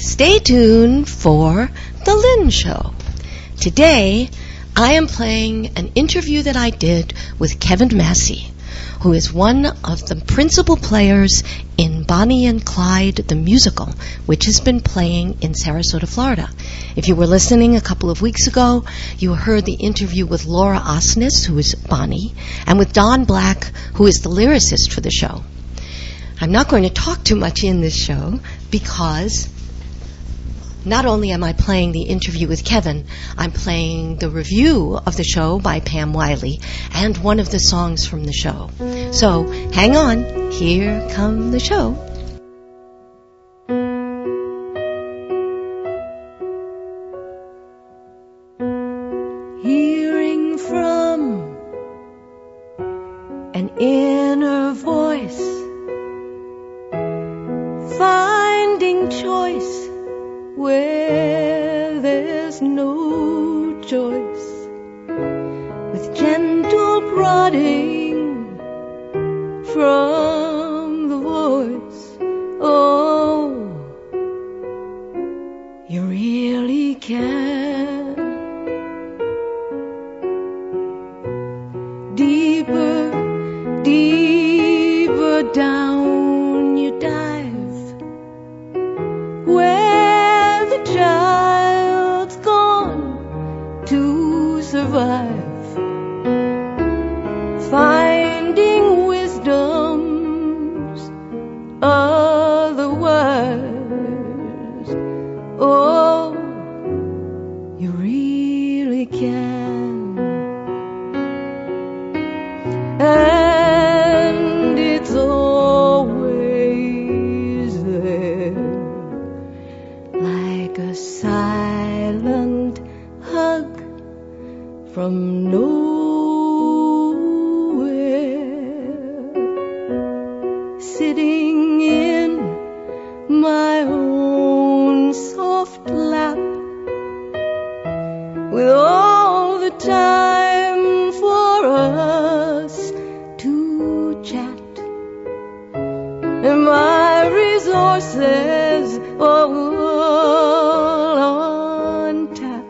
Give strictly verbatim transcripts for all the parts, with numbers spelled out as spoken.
Stay tuned for The Lynn Show. Today, I am playing an interview that I did with Kevin Massey, who is one of the principal players in Bonnie and Clyde, the musical, which has been playing in Sarasota, Florida. If you were listening a couple of weeks ago, you heard the interview with Laura Osnes, who is Bonnie, and with Don Black, who is the lyricist for the show. I'm not going to talk too much in this show because not only am I playing the interview with Kevin, I'm playing the review of the show by Pam Wiley and one of the songs from the show. So hang on, here come the show. Hearing from an inner voice, finding choice where there's no choice, with gentle prodding from the voice. Oh, you really can. Deeper, deeper down you dive, where the child's gone to survive, finding wisdom's otherwise. Oh, you really can. And it's always there, like a silent hug from nowhere, sitting in my own soft lap, with all the time for us to chat, and my resources all on tap.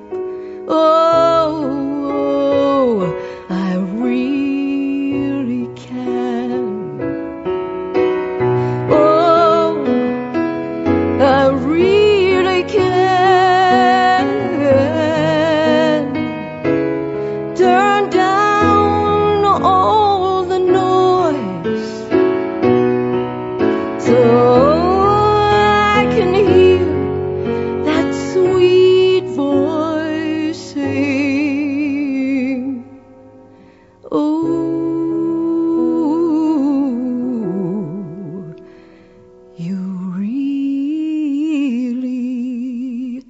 Oh, I really can. Oh, I really can. Turn down all the noise so I can hear that sweet voice sing. Oh, you really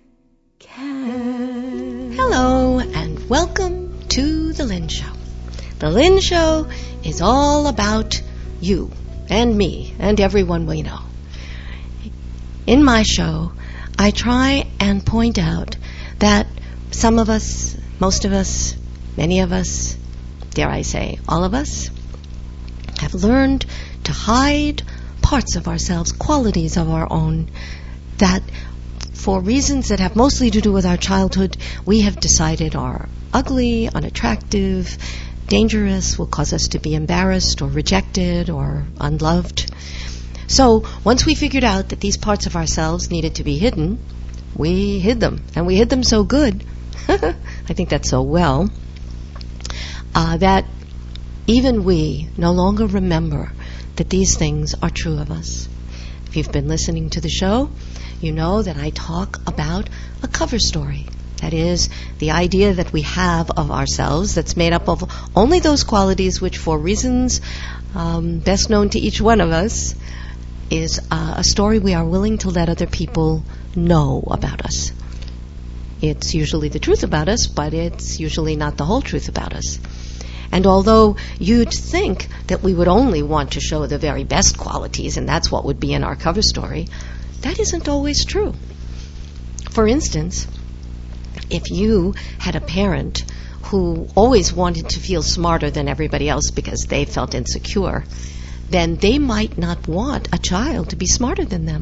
can. Hello and welcome to The Lynn Show. The Lynn Show is all about you and me and everyone we know. In my show, I try and point out that some of us, most of us, many of us, dare I say, all of us, have learned to hide parts of ourselves, qualities of our own, that for reasons that have mostly to do with our childhood, we have decided are ugly, unattractive, dangerous, will cause us to be embarrassed or rejected or unloved. So once we figured out that these parts of ourselves needed to be hidden, we hid them. And we hid them so good, I think that's so well, uh, that even we no longer remember that these things are true of us. If you've been listening to the show, you know that I talk about a cover story. That is, the idea that we have of ourselves that's made up of only those qualities which, for reasons um, best known to each one of us, is uh, a story we are willing to let other people know about us. It's usually the truth about us, but it's usually not the whole truth about us. And although you'd think that we would only want to show the very best qualities, and that's what would be in our cover story, that isn't always true. For instance, if you had a parent who always wanted to feel smarter than everybody else because they felt insecure, then they might not want a child to be smarter than them.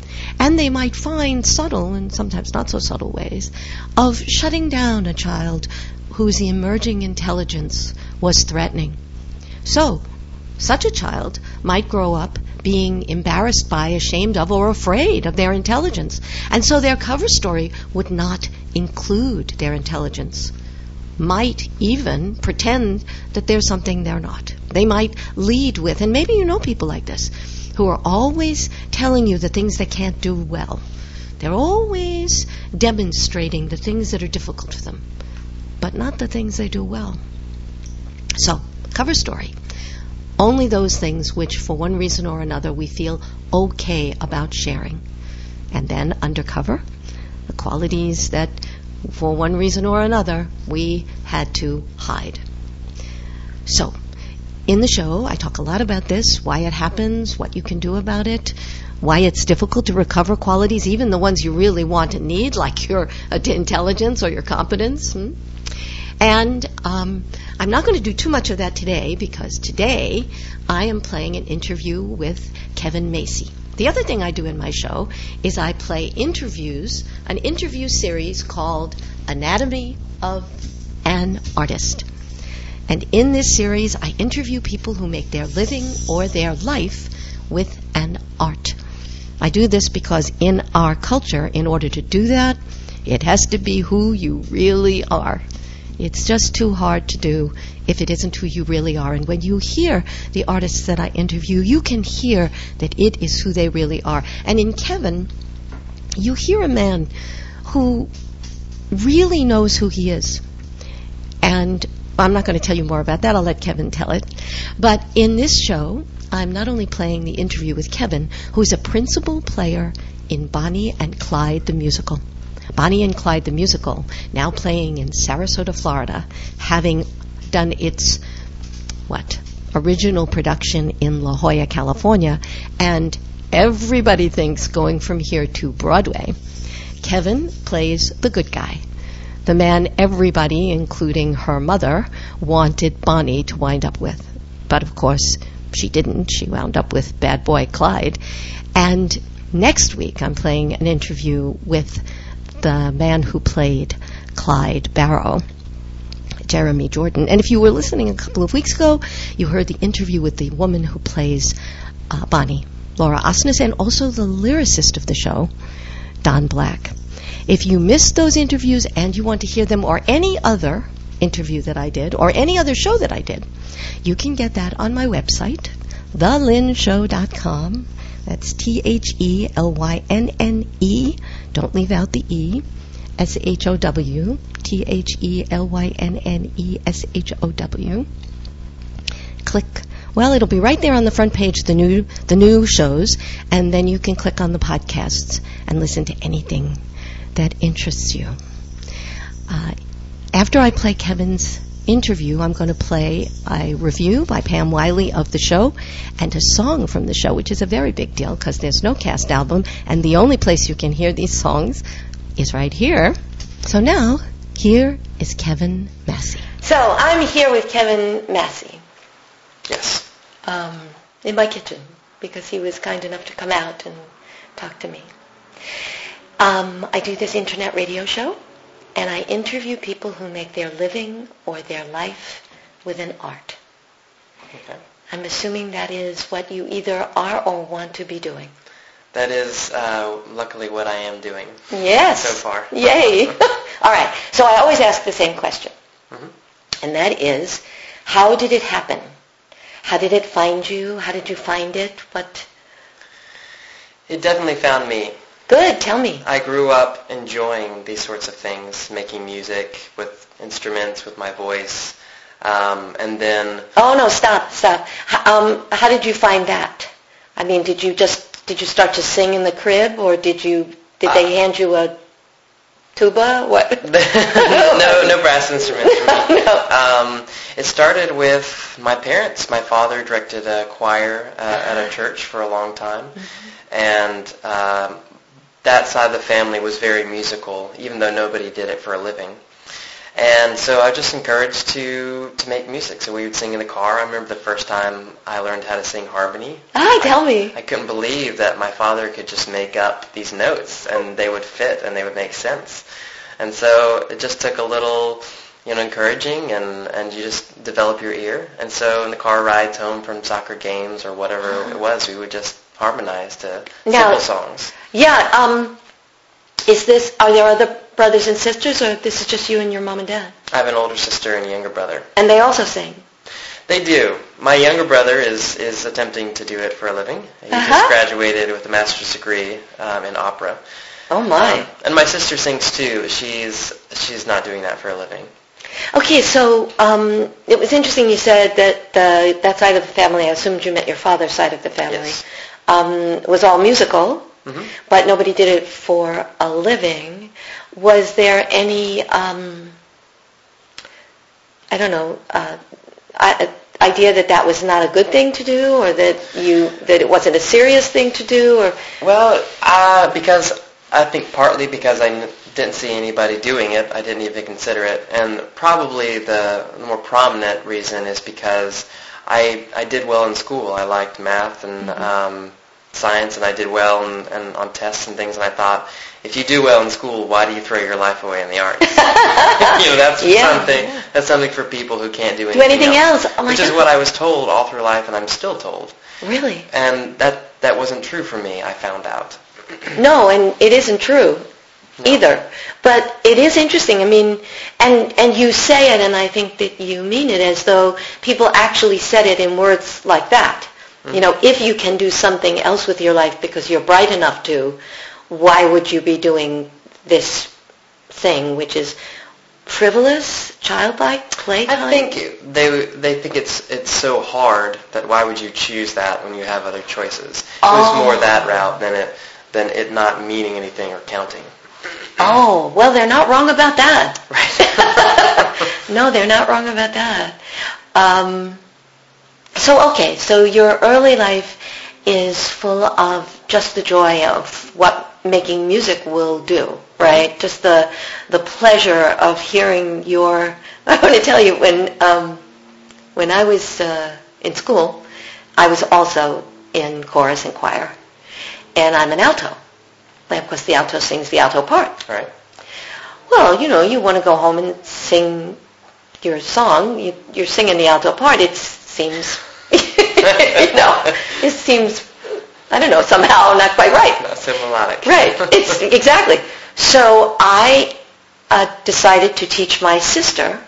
And they might find subtle, and sometimes not so subtle ways, of shutting down a child whose emerging intelligence was threatening. So, such a child might grow up being embarrassed by, ashamed of, or afraid of their intelligence. And so their cover story would not include their intelligence. Might even pretend that there's something they're not. They might lead with, and maybe you know people like this, who are always telling you the things they can't do well. They're always demonstrating the things that are difficult for them, but not the things they do well. So, cover story. Only those things which, for one reason or another, we feel okay about sharing. And then, undercover, the qualities that, for one reason or another, we had to hide. So, in the show, I talk a lot about this, why it happens, what you can do about it, why it's difficult to recover qualities, even the ones you really want and need, like your uh, intelligence or your competence. Hmm? And um, I'm not going to do too much of that today, because today I am playing an interview with Kevin Macy. The other thing I do in my show is I play interviews, an interview series called Anatomy of an Artist. And in this series, I interview people who make their living or their life with an art. I do this because in our culture, in order to do that, it has to be who you really are. It's just too hard to do if it isn't who you really are. And when you hear the artists that I interview, you can hear that it is who they really are. And in Kevin, you hear a man who really knows who he is. And I'm not going to tell you more about that. I'll let Kevin tell it. But in this show, I'm not only playing the interview with Kevin, who's a principal player in Bonnie and Clyde the musical. Bonnie and Clyde the musical, now playing in Sarasota, Florida, having done its, what, original production in La Jolla, California, and everybody thinks going from here to Broadway. Kevin plays the good guy, the man everybody, including her mother, wanted Bonnie to wind up with. But of course, she didn't. She wound up with bad boy Clyde. And next week, I'm playing an interview with the man who played Clyde Barrow, Jeremy Jordan. And if you were listening a couple of weeks ago, you heard the interview with the woman who plays uh, Bonnie, Laura Osnes, and also the lyricist of the show, Don Black. If you missed those interviews and you want to hear them, or any other interview that I did, or any other show that I did, you can get that on my website, the lynn show dot com. That's T H E L Y N N E. Don't leave out the E. S H O W. T H E L Y N N E S H O W. Click. Well, it'll be right there on the front page, the new the new shows, and then you can click on the podcasts and listen to anything that interests you. Uh, after I play Kevin's interview, I'm going to play a review by Pam Wiley of the show and a song from the show, which is a very big deal because there's no cast album, and the only place you can hear these songs is right here. So now, here is Kevin Macy. So I'm here with Kevin Macy. Yes. Um, in my kitchen, because he was kind enough to come out and talk to me. Um, I do this internet radio show, and I interview people who make their living or their life with an art. Okay. I'm assuming that is what you either are or want to be doing. That is, uh, luckily, what I am doing. Yes. So far. Yay. All right. So I always ask the same question, Mm-hmm. and that is, how did it happen? How did it find you? How did you find it? What? It definitely found me. Good. Tell me. I grew up enjoying these sorts of things, making music with instruments, with my voice, um, and then... Oh, no, stop, stop. H- um, how did you find that? I mean, did you just, did you start to sing in the crib, or did you, did they uh, hand you a tuba? What? no, no brass instruments for me. No. Um, it started with my parents. My father directed a choir uh, at a church for a long time, mm-hmm. and um, that side of the family was very musical, even though nobody did it for a living. And so I was just encouraged to, to make music. So we would sing in the car. I remember the first time I learned how to sing harmony. Ah, tell me. I couldn't believe that my father could just make up these notes and they would fit and they would make sense. And so it just took a little, you know, encouraging, and, and you just develop your ear. And so in the car rides home from soccer games or whatever it was, we would just harmonize to Now, simple songs. Yeah. Um, is this? Are there other brothers and sisters, or this is just you and your mom and dad? I have an older sister and a younger brother. And they also sing? They do. My younger brother is, is attempting to do it for a living. He Uh-huh. just graduated with a master's degree um, in opera. Oh, my. Um, and my sister sings too. She's she's not doing that for a living. Okay, so um, it was interesting you said that uh, that side of the family, I assumed you meant your father's side of the family, Yes. um, was all musical, Mm-hmm. but nobody did it for a living. Was there any, um, I don't know, uh, I, idea that that was not a good thing to do, or that you that it wasn't a serious thing to do, or? Well, uh, because I think partly because I n- didn't see anybody doing it, I didn't even consider it, and probably the more prominent reason is because I I did well in school. I liked math and Mm-hmm. um, science, and I did well and, and on tests and things. And I thought, if you do well in school, why do you throw your life away in the arts? you know, that's Yeah. something. That's something for people who can't do Do anything, anything else? Oh my which is God. what I was told all through life, and I'm still told. Really? And that that wasn't true for me. I found out. No, and it isn't true No. either. But it is interesting. I mean, and and you say it, and I think that you mean it as though people actually said it in words like that. Mm-hmm. You know, if you can do something else with your life because you're bright enough to, why would you be doing this thing, which is frivolous, childlike, playtime? I think they they think it's it's so hard that why would you choose that when you have other choices? It Oh. was more that route than it than it not meaning anything or counting. Oh, well, they're not wrong about that. Right. No, they're not wrong about that. Um, so, okay, so your early life is full of just the joy of what making music will do, right? Mm-hmm. Just the the pleasure of hearing your... I want to tell you, when um, when I was uh, in school, I was also in chorus and choir, and I'm an alto. Of course, the alto sings the alto part. Right. Well, you know, you want to go home and sing your song. You, you're singing the alto part. It seems, you know, it seems, I don't know, somehow not quite right. Not so melodic. Right. It's exactly. So I uh, decided to teach my sister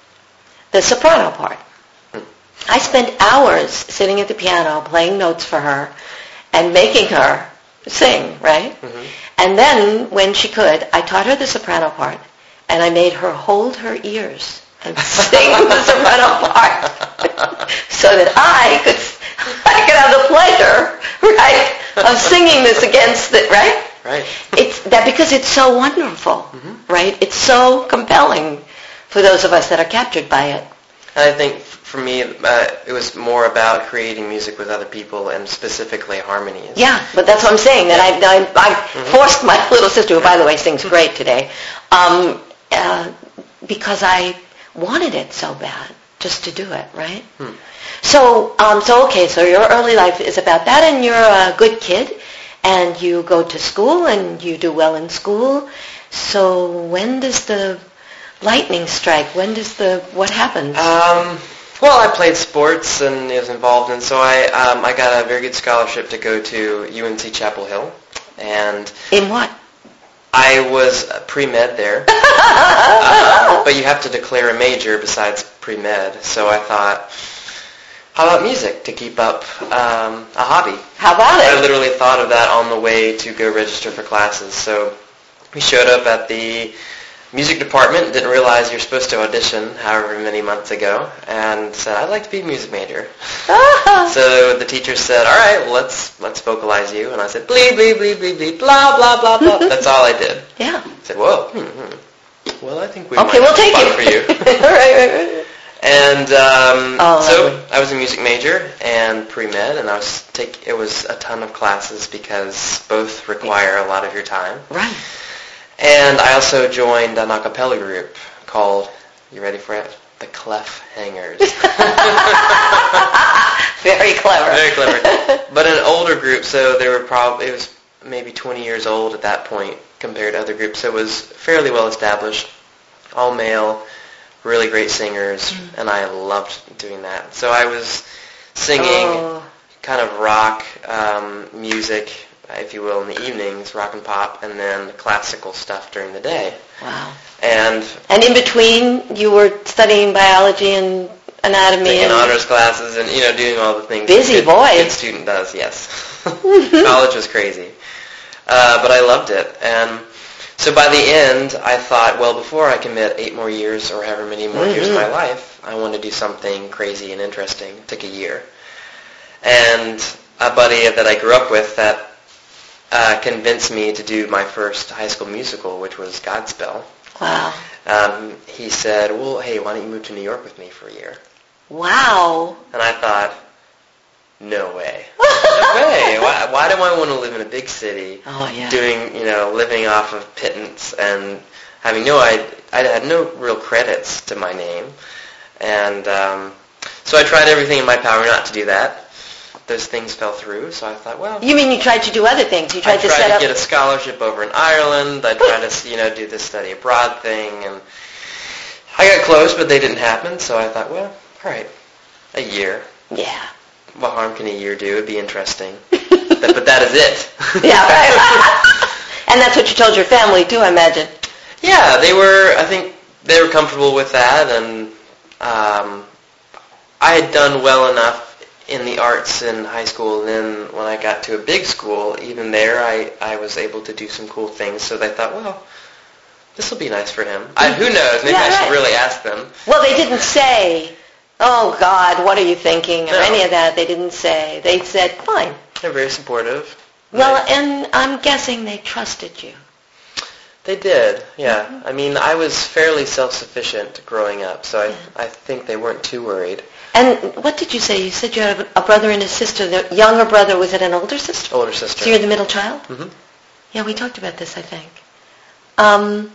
the soprano part. Hmm. I spent hours sitting at the piano playing notes for her and making her sing, right? Mm-hmm. And then, when she could, I taught her the soprano part, and I made her hold her ears and sing the soprano part, so that I could, I could have the pleasure, right, of singing this against the, right? Right. It's that because it's so wonderful, Mm-hmm. right? It's so compelling for those of us that are captured by it. And I think for me, uh, it was more about creating music with other people and specifically harmonies. Yeah, but that's what I'm saying, that I, I, I Mm-hmm. forced my little sister, who, by the way, sings great today, um, uh, because I wanted it so bad, just to do it, right? Hmm. So, um, so okay, so your early life is about that, and you're a good kid, and you go to school, and you do well in school. So when does the lightning strike? When does the, what happens? Um, well, I played sports and was involved in, so I um, I got a very good scholarship to go to U N C Chapel Hill, and In what? I was pre-med there, um, but you have to declare a major besides pre-med, so I thought, how about music to keep up um, a hobby? How about I it? literally thought of that on the way to go register for classes, so we showed up at the music department, didn't realize you're supposed to audition however many months ago, and said, I'd like to be a music major. So the teacher said, all right, well, let's let's vocalize you. And I said, bleep, bleep, bleep, bleep, bleep, blah, blah, blah, blah. That's all I did. Yeah. I said, whoa, hmm, hmm. well, I think we Okay, might we'll have take fun it. for you. All right, right, right. And um, Oh, so lovely. I was a music major and pre-med, and I was take it was a ton of classes because both require a lot of your time. Right. And I also joined an a cappella group called, you ready for it? The Clef Hangers. Very clever. Very clever. But an older group, so they were probably, it was maybe twenty years old at that point compared to other groups. So it was fairly well established, all male, really great singers, mm. and I loved doing that. So I was singing oh. kind of rock um, music, if you will, in the evenings, rock and pop, and then classical stuff during the day. Wow. And and in between, you were studying biology and anatomy taking and honors classes and, you know, doing all the things busy a good, boy. good student does, yes. College was crazy. Uh, but I loved it. And so by the end, I thought, well, before I commit eight more years or however many more mm-hmm. years of my life, I want to do something crazy and interesting. It took a year. And a buddy that I grew up with that uh, convinced me to do my first high school musical, which was Godspell. Wow. Um, he said, well, hey, why don't you move to New York with me for a year? Wow. And I thought, no way. No way. Why, why do I want to live in a big city oh, yeah. doing, you know, living off of pittance and having no, I, I had no real credits to my name. And um, so I tried everything in my power not to do that. Those things fell through, so I thought, well... You mean you tried to do other things? You tried, I to tried set to up... get a scholarship over in Ireland. I tried to, you know, do this study abroad thing, and I got close, but they didn't happen, so I thought, well, all right, a year. Yeah. What harm can a year do? It'd be interesting. but, but that is it. Yeah, right. And that's what you told your family, too, I imagine. Yeah, they were, I think, they were comfortable with that, and um, I had done well enough in the arts in high school, and then when I got to a big school, even there I, I was able to do some cool things, so they thought, well, this will be nice for him. I, who knows? Maybe yeah, I right. should really ask them. Well, they didn't say, oh, God, what are you thinking, or no. any of that. They didn't say. They said, fine. They're very supportive. Well, nice. And I'm guessing they trusted you. They did, yeah. Mm-hmm. I mean, I was fairly self-sufficient growing up, so I, yeah. I think they weren't too worried. And what did you say? You said you had a brother and a sister. The younger brother, was it an older sister? Older sister. So you're the middle child? Mm-hmm. Yeah, we talked about this, I think. Um,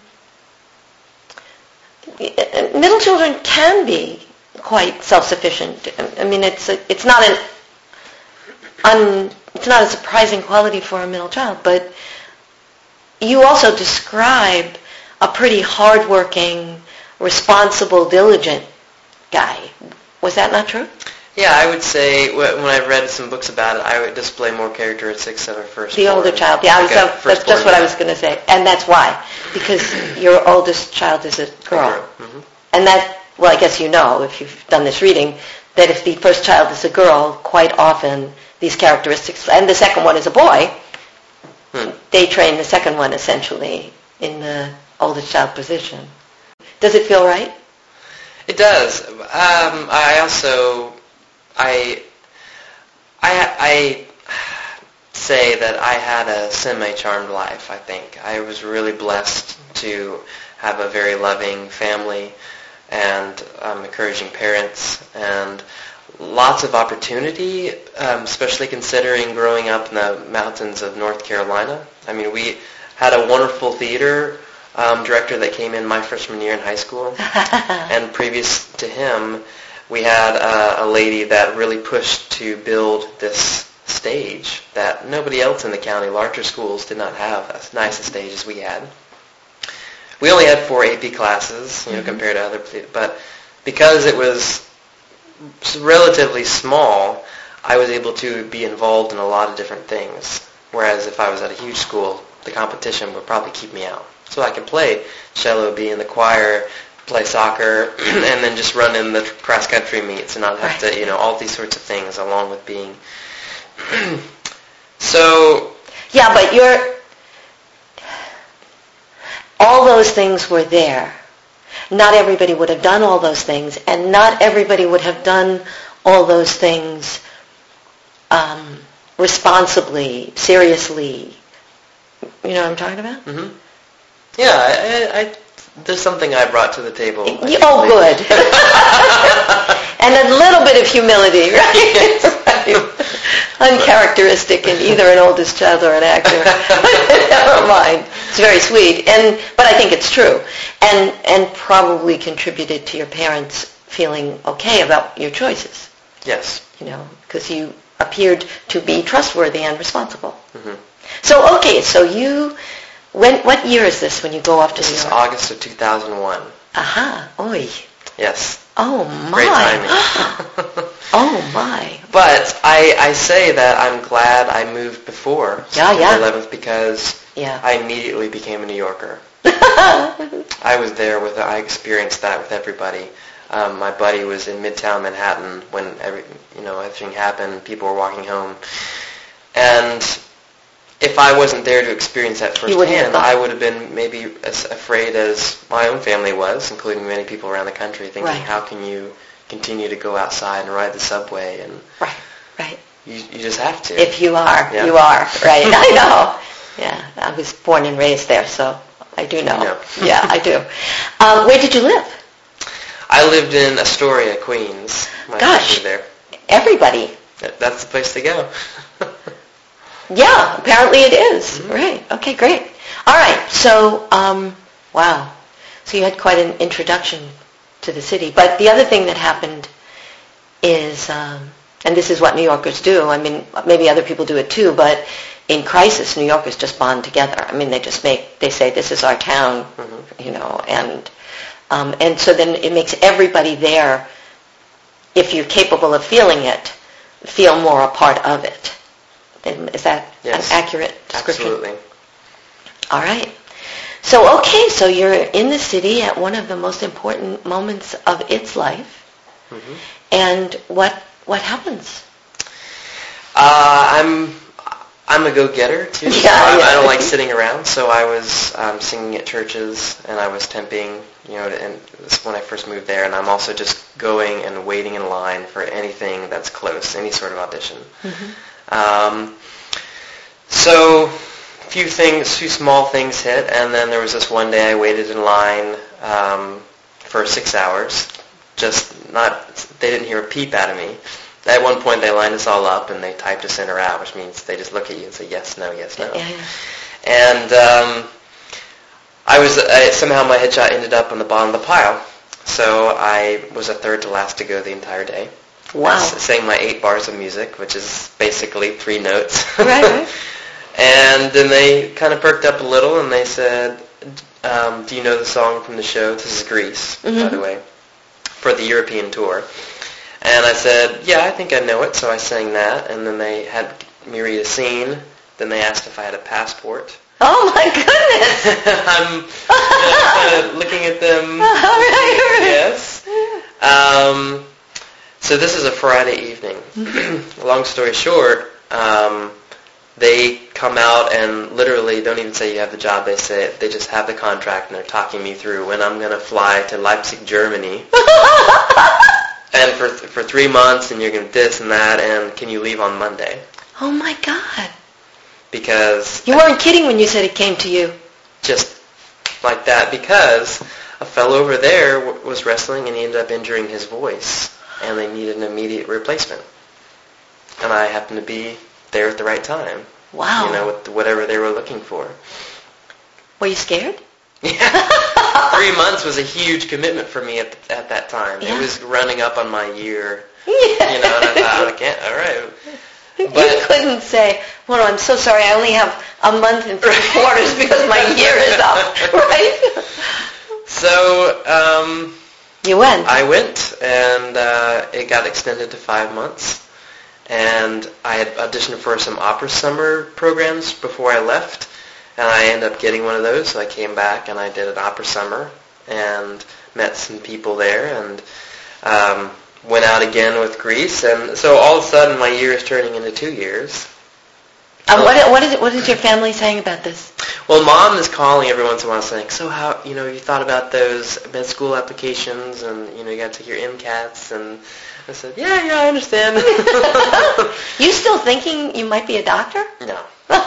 middle children can be quite self-sufficient. I mean, it's a, it's not an un, it's not a surprising quality for a middle child, but you also describe a pretty hardworking, responsible, diligent guy. Was that not true? Yeah, I would say when I read some books about it, I would display more characteristics of a firstborn. The older child, yeah, like so that's just what I was going to say. And that's why, because your oldest child is a girl. A girl. Mm-hmm. And that, well, I guess you know, if you've done this reading, that if the first child is a girl, quite often these characteristics, and the second one is a boy, hmm. they train the second one essentially in the oldest child position. Does it feel right? It does. Um, I also, I, I, I say that I had a semi-charmed life, I think. I was really blessed to have a very loving family and um, encouraging parents and lots of opportunity, um, especially considering growing up in the mountains of North Carolina. I mean, we had a wonderful theater Um, director that came in my freshman year in high school. And previous to him, we had uh, a lady that really pushed to build this stage that nobody else in the county, larger schools, did not have as nice a stage as we had. We only had four A P classes, you know, mm-hmm. compared to other, but because it was relatively small, I was able to be involved in a lot of different things. Whereas if I was at a huge school, the competition would probably keep me out. So I could play cello, be in the choir, play soccer, and then just run in the cross-country meets and not have to, you know, all these sorts of things along with being... so... Yeah, but you're... All those things were there. Not everybody would have done all those things, and not everybody would have done all those things um, responsibly, seriously. You know what I'm talking about? Mm-hmm. Yeah, I, I, there's something I brought to the table. Oh, good. And a little bit of humility, right? Yes. Right. Uncharacteristic in either an oldest child or an actor. Never mind. It's very sweet, and but I think it's true, and and probably contributed to your parents feeling okay about your choices. Yes. You know, because you appeared to be trustworthy and responsible. Mm-hmm. So okay, so you, when what year is this when you go off to This New is York? August of two thousand one. Aha, oi. Yes. Oh my. Great timing. Oh my. But I, I say that I'm glad I moved before Yeah, September yeah. eleventh because Yeah. I immediately became a New Yorker. I was there with, I experienced that with everybody. Um, my buddy was in Midtown Manhattan when every, you know, everything happened. People were walking home, and if I wasn't there to experience that You wouldn't have firsthand, gone. I would have been maybe as afraid as my own family was, including many people around the country, thinking, Right. how can you continue to go outside and ride the subway? And Right, right. you, you just have to. If you are, Yeah. you are, right. I know. Yeah, I was born and raised there, so I do know. You know. Yeah, I do. Um, where did you live? I lived in Astoria, Queens. My Gosh. family there. Everybody. That- That's the place to go. Yeah, apparently it is. Mm-hmm. Right. Okay, great. All right. So, um, wow. So you had quite an introduction to the city. But the other thing that happened is, um, and this is what New Yorkers do. I mean, maybe other people do it too, but in crisis, New Yorkers just bond together. I mean, they just make, they say, this is our town, Mm-hmm. you know, and um, and so then it makes everybody there, if you're capable of feeling it, feel more a part of it. Is that Yes. an accurate description? Absolutely. All right. So, okay, so you're in the city at one of the most important moments of its life. Mm-hmm. And what what happens? Uh, I'm I'm a go-getter too. Yeah, so I, yeah. I don't like sitting around. So I was um, singing at churches and I was temping. You know, and this is when I first moved there. And I'm also just going and waiting in line for anything that's close, any sort of audition. Mm-hmm. Um, so a few things, few small things hit, and then there was this one day I waited in line um, for six hours. Just not, they didn't hear a peep out of me. At one point they lined us all up and they typed us in or out, which means they just look at you and say yes, no, yes, no. Yeah, yeah. And um, I was I, somehow my headshot ended up on the bottom of the pile, so I was a third to last to go the entire day. Wow. I s- sang my eight bars of music, which is basically three notes. Right, right. And then they kind of perked up a little, and they said, um, do you know the song from the show? This is Grease, Mm-hmm. by the way, for the European tour. And I said, yeah, I think I know it, so I sang that. And then they had me read a scene. Then they asked if I had a passport. Oh, my goodness. I'm you know, kind of looking at them. All right, all right. Yes. Um, so this is a Friday evening. Long story short, um, they come out and literally don't even say you have the job. They say they just have the contract and they're talking me through when I'm going to fly to Leipzig, Germany. And for for three months, and you're going to this and that, and can you leave on Monday? Oh, my God. Because You weren't kidding when you said it came to you. just like that, because a fellow over there w- was wrestling and he ended up injuring his voice, and they needed an immediate replacement. And I happened to be there at the right time. Wow. You know, with whatever they were looking for. Were you scared? Yeah. Three months was a huge commitment for me at at that time. Yeah. It was running up on my year. Yeah. You know, and I thought, I can't, all right. You But couldn't say, well, I'm so sorry, I only have a month and three quarters because my year is up, right? so um, You went. I went, and uh, it got extended to five months. And I had auditioned for some opera summer programs before I left, and I ended up getting one of those. So I came back and I did an opera summer and met some people there, and um, went out again with Grease. And so all of a sudden, my year is turning into two years. Um, what, what, is, what is your family saying about this? Well, Mom is calling every once in a while saying, so how, you know, you thought about those med school applications, and, you know, you got to take your MCATs, and I said, yeah, yeah, I understand. You still thinking you might be a doctor? No.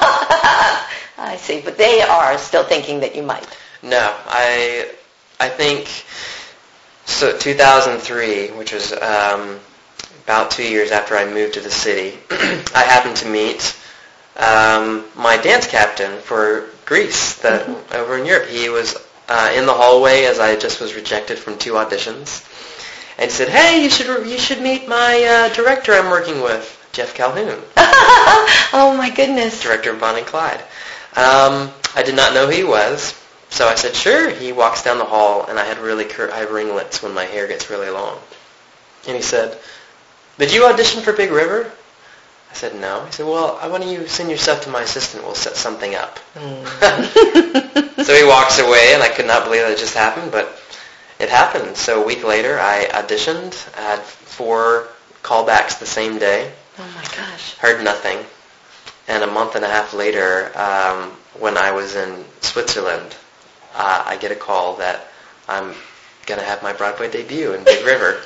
I see, but they are still thinking that you might. No, I I think, so two thousand three, which was um, about two years after I moved to the city, I happened to meet um, my dance captain for Greece, that Mm-hmm. over in Europe. He was uh, in the hallway as I just was rejected from two auditions, and he said, "Hey, you should you should meet my uh, director I'm working with, Jeff Calhoun." Oh my goodness. Director of Bonnie and Clyde. Um, I did not know who he was, so I said, "Sure." He walks down the hall, and I had really cur- I have ringlets when my hair gets really long, and he said, "Did you audition for Big River?" I said, "No." He said, "Well, why don't you send yourself to my assistant? We'll set something up." Mm. So he walks away, and I could not believe that it just happened, but it happened. So a week later, I auditioned. I had four callbacks the same day. Oh my gosh. Heard nothing. And a month and a half later, um, when I was in Switzerland, uh, I get a call that I'm going to have my Broadway debut in Big River.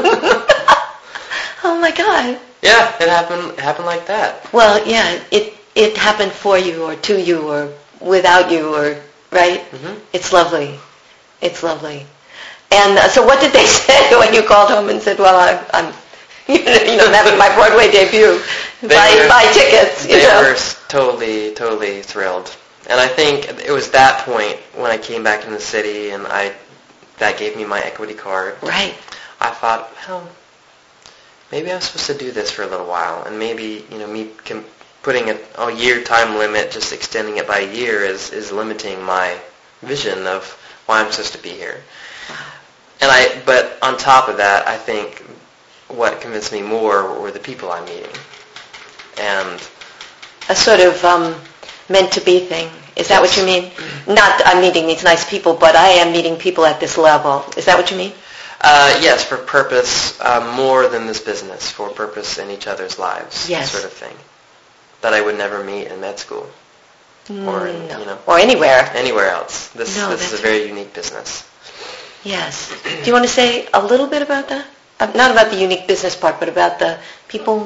Oh my God. Yeah, it happened it happened like that. Well, yeah, it it happened for you or to you or without you or, right? Mm-hmm. It's lovely. It's lovely. And uh, so what did they say when you called home and said, well, I'm, I'm you know, you know, having my Broadway debut, buy, were, buy tickets, you they know? They were totally, totally thrilled. And I think it was that point when I came back in the city and I that gave me my equity card. Right. I thought, well, maybe I was supposed to do this for a little while, and maybe, you know, me com- putting a, a year time limit, just extending it by a year is, is limiting my vision of why I'm supposed to be here. Wow. And I, but on top of that, I think what convinced me more were the people I'm meeting. And A sort of um, meant-to-be thing. Is that Yes. what you mean? Not I'm meeting these nice people, but I am meeting people at this level. Is that what you mean? Uh, yes, for purpose uh, more than this business, for purpose in each other's lives, Yes. sort of thing, that I would never meet in med school or in, no. you know Or anywhere. anywhere else. This No, this is that's a very unique business. Yes. Do you want to say a little bit about that? Uh, not about the unique business part, but about the people.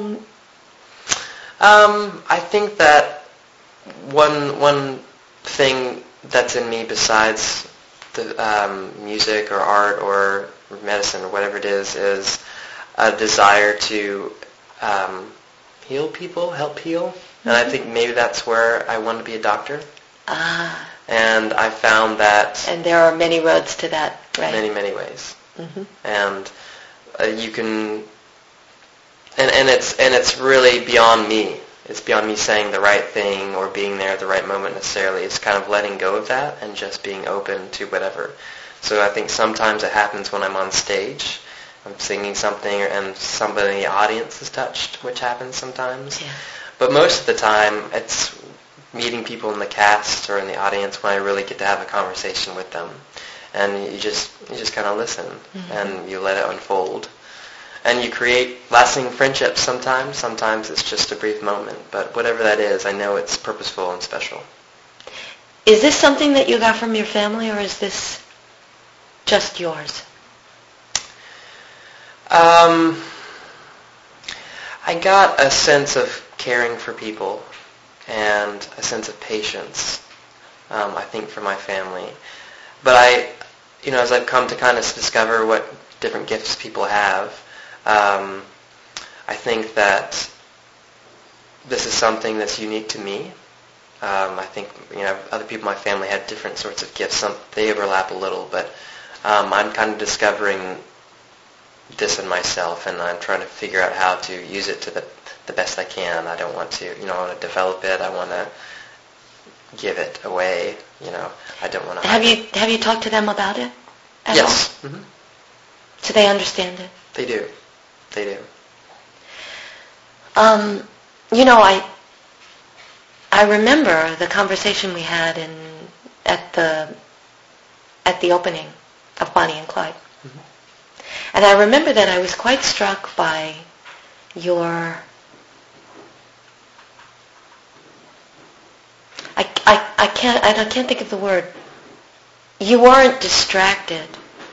Um, I think that one one thing that's in me besides the um, music or art or medicine or whatever it is is a desire to um, heal people, help heal. And I think maybe that's where I want to be a doctor. Ah. And I found that And there are many roads to that, right? many, many ways. Mm-hmm. And uh, you can, and, and it's and it's really beyond me. It's beyond me saying the right thing or being there at the right moment necessarily. It's kind of letting go of that and just being open to whatever. So I think sometimes it happens when I'm on stage. I'm singing something and somebody in the audience is touched, which happens sometimes. Yeah. But most of the time it's meeting people in the cast or in the audience when I really get to have a conversation with them. And you just you just kind of listen mm-hmm. and you let it unfold. And you create lasting friendships sometimes. Sometimes it's just a brief moment. But whatever that is, I know it's purposeful and special. Is this something that you got from your family, or is this just yours? Um, I got a sense of caring for people and a sense of patience, um, I think, for my family. But I, you know, as I've come to kind of discover what different gifts people have, Um, I think that this is something that's unique to me. Um, I think, you know, other people in my family had different sorts of gifts. Some, they overlap a little, but um, I'm kind of discovering this in myself, and I'm trying to figure out how to use it to the the best I can. I don't want to, you know, I want to develop it. I want to give it away. You know, I don't want to. Have you have you talked to them about it? At yes. all? Mm-hmm. So they understand it? They do. They do. Um, you know, I I remember the conversation we had in at the at the opening of Bonnie and Clyde, mm-hmm. and I remember that I was quite struck by your. I, I, I can't I can't think of the word. You weren't distracted.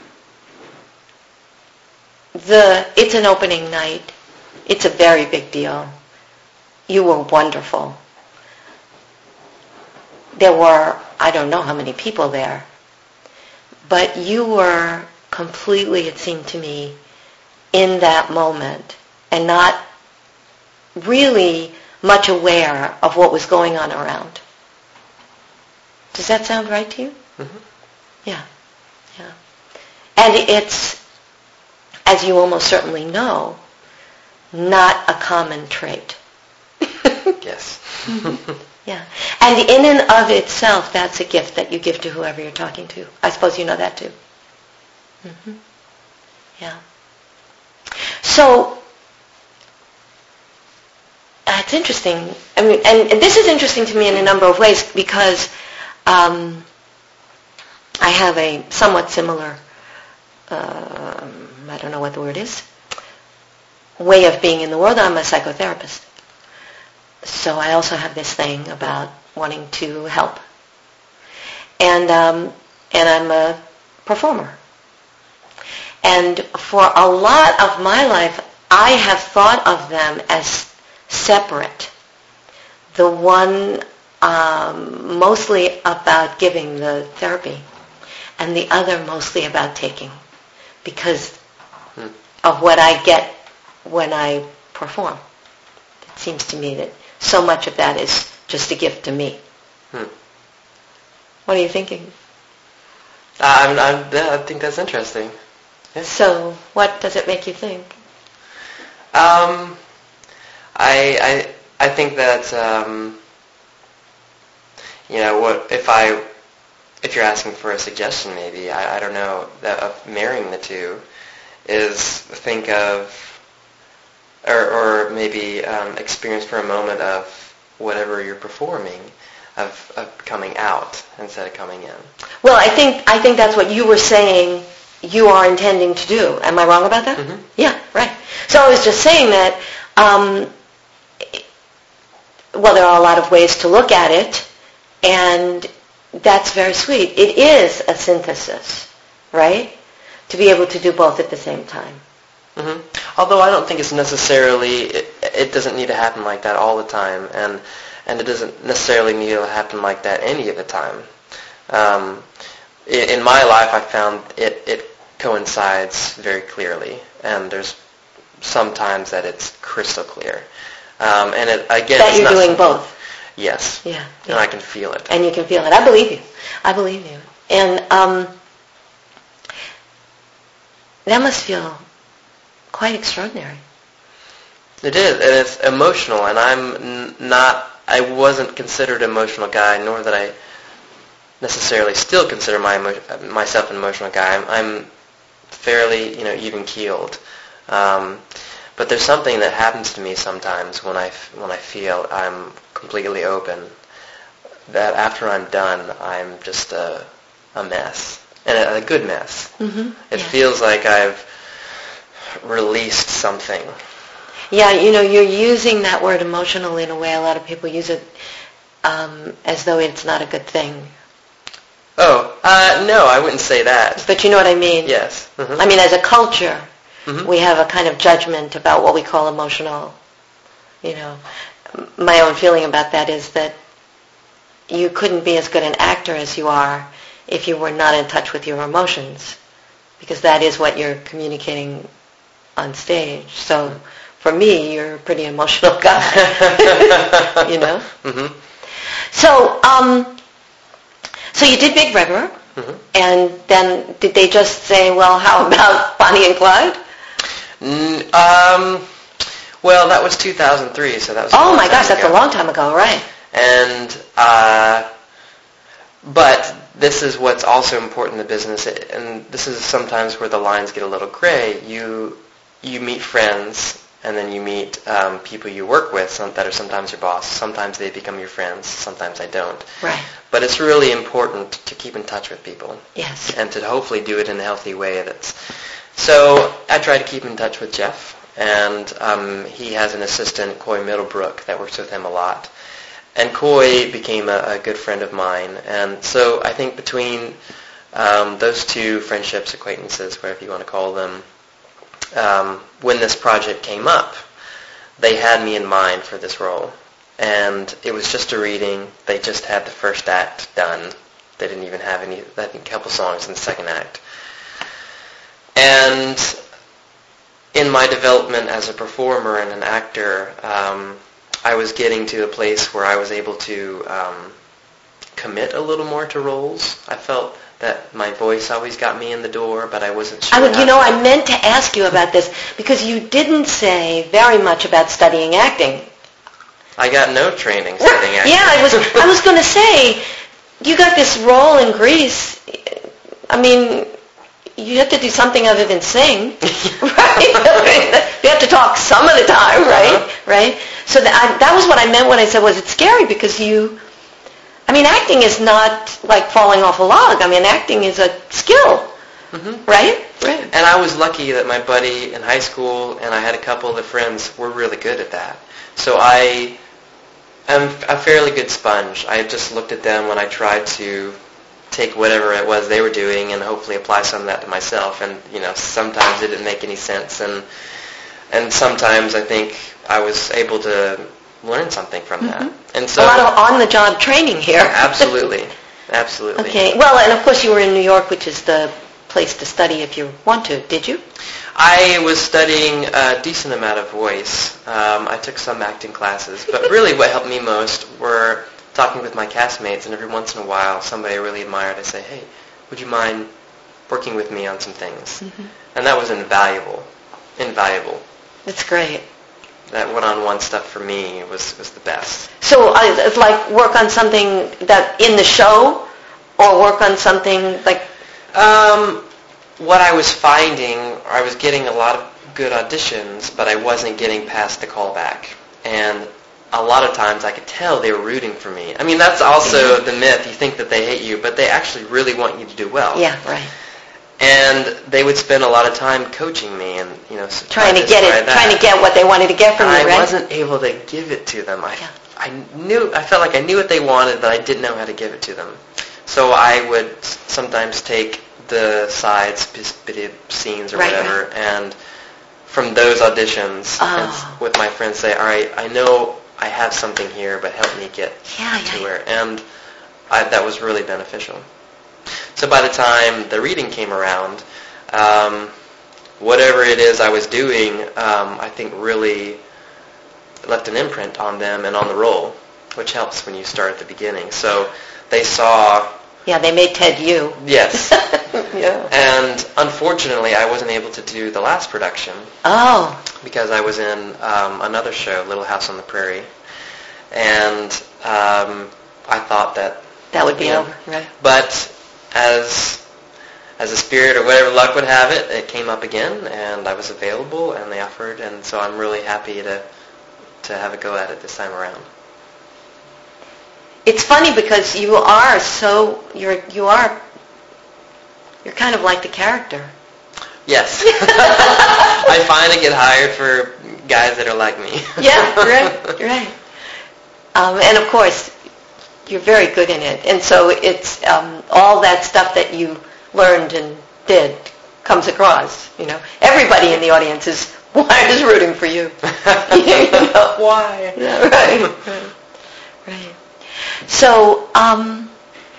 The it's an opening night. It's a very big deal. You were wonderful. There were, I don't know how many people there, but you were completely, it seemed to me, in that moment and not really much aware of what was going on around. Does that sound right to you? Mm-hmm. Yeah, yeah. And it's, as you almost certainly know, not a common trait. Yes. Yeah. And in and of itself, that's a gift that you give to whoever you're talking to. I suppose you know that too. Mm-hmm. Yeah. So, uh, it's interesting. I mean, and, and this is interesting to me in a number of ways because um, I have a somewhat similar, uh, I don't know what the word is, way of being in the world. I'm a psychotherapist. So I also have this thing about wanting to help. And um, and I'm a performer. And for a lot of my life, I have thought of them as separate. The one um, mostly about giving the therapy, and the other mostly about taking, because hmm. of what I get when I perform. It seems to me that so much of that is just a gift to me. Hmm. What are you thinking? I'm, I'm, I think that's interesting. Yeah. So, what does it make you think? Um, I, I, I think that um, you know what if I, if you're asking for a suggestion, maybe I, I don't know that of marrying the two is think of. Or, or maybe um, experience for a moment of whatever you're performing, of, of coming out instead of coming in. Well, I think I think that's what you were saying you are intending to do. Am I wrong about that? Mm-hmm. Yeah, right. So I was just saying that, um, well, there are a lot of ways to look at it, and that's very sweet. It is a synthesis, right? To be able to do both at the same time. Mm-hmm. Although I don't think it's necessarily, it, it doesn't need to happen like that all the time, and and it doesn't necessarily need to happen like that any of the time. Um, in, in my life, I found it, it coincides very clearly, and there's some times that it's crystal clear. Um, and it, again, that it's you're not doing both. Yes. Yeah, yeah. And I can feel it. And you can feel it. I believe you. I believe you. And um, that must feel quite extraordinary. It is, and it's emotional, and I'm n- not, I wasn't considered an emotional guy, nor that I necessarily still consider my emo- myself an emotional guy. I'm, I'm fairly, you know, even-keeled. Um, but there's something that happens to me sometimes when I, f- when I feel I'm completely open, that after I'm done, I'm just a, a mess, and a, a good mess. Mm-hmm. It yeah. feels like I've released something. Yeah, you know, you're using that word emotional in a way a lot of people use it um, as though it's not a good thing. Oh, uh, no, I wouldn't say that. But you know what I mean? Yes. Mm-hmm. I mean, as a culture, mm-hmm. we have a kind of judgment about what we call emotional. You know, my own feeling about that is that you couldn't be as good an actor as you are if you were not in touch with your emotions, because that is what you're communicating on stage. So for me, you're a pretty emotional guy, you know? Mm-hmm. So, um, so you did Big River, mm-hmm. and then did they just say, well, how about Bonnie and Clyde? Mm, um, well, that was two thousand three, so that was a Oh long my time gosh, that's ago. a long time ago, right? And, uh, but this is what's also important in the business, and this is sometimes where the lines get a little gray. You you meet friends, and then you meet um, people you work with some, that are sometimes your boss. Sometimes they become your friends. Sometimes I don't. Right. But it's really important to keep in touch with people. Yes. And to hopefully do it in a healthy way. That's so I try to keep in touch with Jeff, and um, he has an assistant, Coy Middlebrook, that works with him a lot. And Coy became a, a good friend of mine. And so I think between um, those two friendships, acquaintances, whatever you want to call them, um, when this project came up, they had me in mind for this role. And it was just a reading. They just had the first act done. They didn't even have any, I think, a couple songs in the second act. And in my development as a performer and an actor, um, I was getting to a place where I was able to um, commit a little more to roles. I felt that my voice always got me in the door, but I wasn't sure. I would, you know, I meant to ask you about this because you didn't say very much about studying acting. I got no training studying acting. Yeah, I was I was going to say, you got this role in Grease. I mean, you have to do something other than sing, right? You have to talk some of the time, right? Uh-huh. Right? So that, I, that was what I meant when I said, was it scary? Because you, I mean, acting is not like falling off a log. I mean, acting is a skill, mm-hmm. right? Right. And I was lucky that my buddy in high school and I had a couple of the friends were really good at that. So I am a fairly good sponge. I just looked at them when I tried to take whatever it was they were doing and hopefully apply some of that to myself. And, you know, sometimes it didn't make any sense. And and sometimes I think I was able to learn something from that. Mm-hmm. And so a lot of on-the-job training here. Absolutely. Absolutely. Okay. Well, and of course you were in New York, which is the place to study if you want to. Did you? I was studying a decent amount of voice. Um, I took some acting classes. But really what helped me most were talking with my castmates, and every once in a while somebody I really admired, I say, hey, would you mind working with me on some things? Mm-hmm. And that was invaluable. Invaluable. That's great. That one-on-one stuff for me was, was the best. So uh, it's like work on something that in the show, or work on something like... Um, what I was finding, I was getting a lot of good auditions, but I wasn't getting past the callback. And a lot of times I could tell they were rooting for me. I mean, that's also the myth. You think that they hate you, but they actually really want you to do well. Yeah, right. And they would spend a lot of time coaching me and, you know, trying to get it, trying to get what they wanted to get from and you, I right? wasn't able to give it to them. I, yeah. I knew, I felt like I knew what they wanted, but I didn't know how to give it to them. So I would sometimes take the sides, bit scenes or right, whatever, right. and from those auditions, oh. and with my friends say, all right, I know I have something here, but help me get yeah, to yeah, where. And I, that was really beneficial. So by the time the reading came around, um, whatever it is I was doing, um, I think really left an imprint on them and on the role, which helps when you start at the beginning. So they saw... Yeah, they made Ted you. Yes. yeah. And unfortunately, I wasn't able to do the last production. Oh. Because I was in um, another show, Little House on the Prairie. And um, I thought that... That would be know, over, right. But as as a spirit or whatever luck would have it, it came up again, and I was available, and they offered, and so I'm really happy to to have a go at it this time around. It's funny because you are so you're you are you're kind of like the character. Yes. I finally get hired for guys that are like me. Yeah, right, right. Um, and of course, you're very good in it, and so it's um, all that stuff that you learned and did comes across. You know, everybody in the audience is is rooting for you. You know? Why? Yeah, right, right, right. So, um,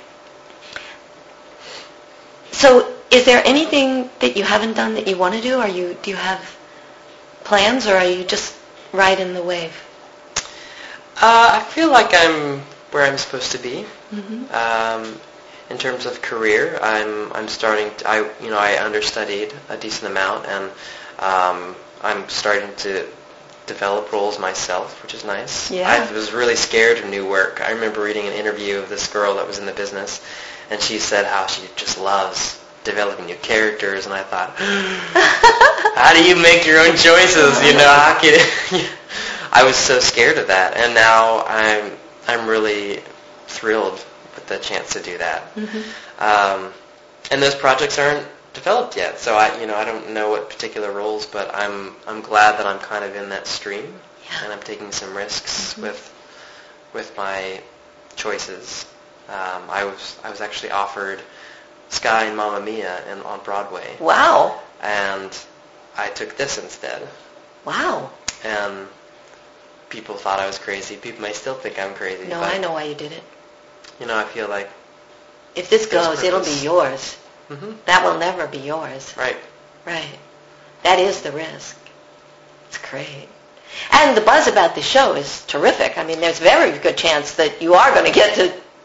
so is there anything that you haven't done that you want to do? Are you do you have plans, or are you just riding the wave? Uh, I feel like I'm where I'm supposed to be. Mm-hmm. Um, in terms of career, I'm I'm starting. To, I you know I understudied a decent amount, and um, I'm starting to develop roles myself, which is nice. Yeah. I was really scared of new work. I remember reading an interview of this girl that was in the business, and she said how she just loves developing new characters, and I thought, how do you make your own choices? You know, how can it? I was so scared of that, and now I'm I'm really thrilled with the chance to do that. Mm-hmm. Um, and those projects aren't developed yet, so I you know I don't know what particular roles, but I'm I'm glad that I'm kind of in that stream, yeah. and I'm taking some risks mm-hmm. with with my choices. Um, I was I was actually offered Sky and Mamma Mia in, on Broadway. Wow. And I took this instead. Wow. And people thought I was crazy. People may still think I'm crazy. No, but, I know why you did it. You know, I feel like if this goes, it'll be yours. Mm-hmm. That will never be yours. Right. Right. That is the risk. It's great. And the buzz about the show is terrific. I mean, there's a very good chance that you are going to get to